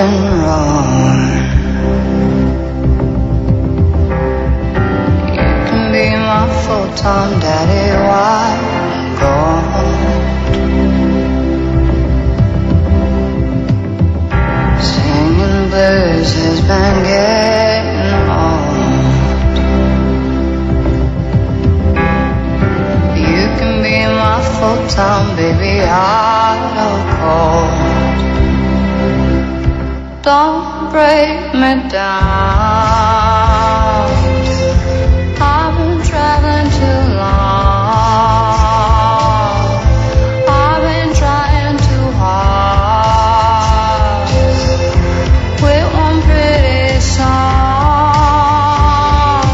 and roar. You can be my full-time daddy while I'm gone. Singing blues has been getting old. You can be my full-time baby, hot or cold. Don't break me down. I've been traveling too long. I've been trying too hard with one pretty song.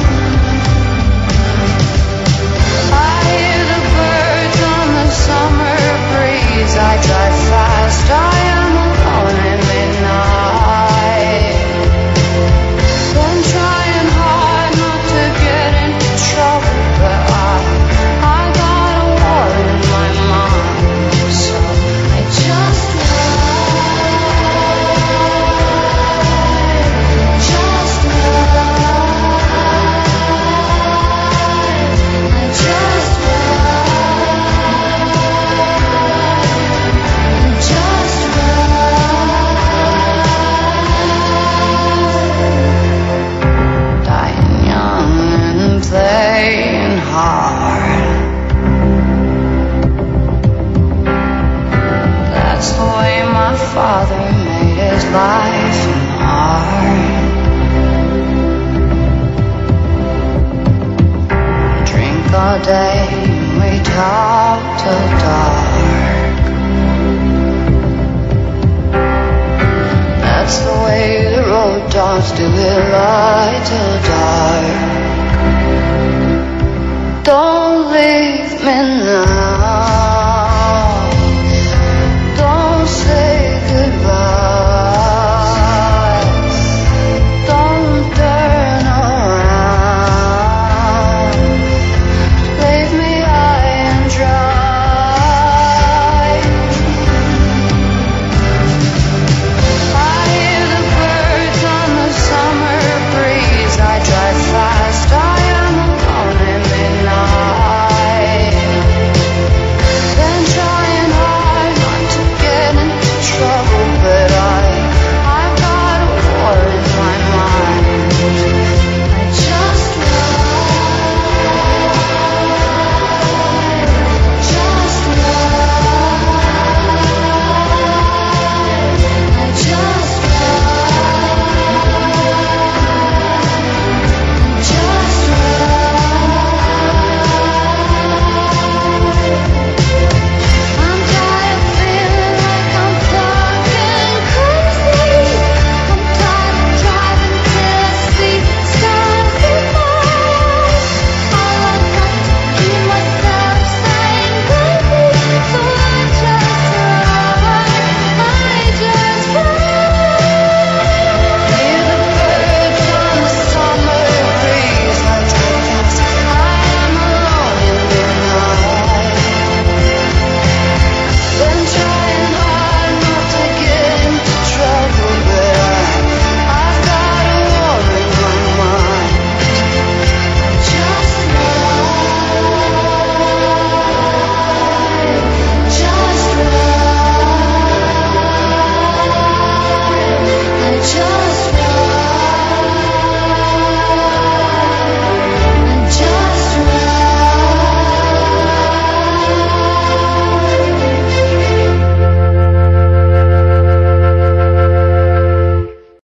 I hear the birds on the summer breeze. I drive fast, I am alone in midnight. Been trying hard not to get into trouble, but I got a war in my mind, so I just ride, just ride, I just ride, just ride. Dying young and playing hard. That's the way my father made his life hard. Drink all day and we talk till dark. That's the way the road dogs do it, light till dark.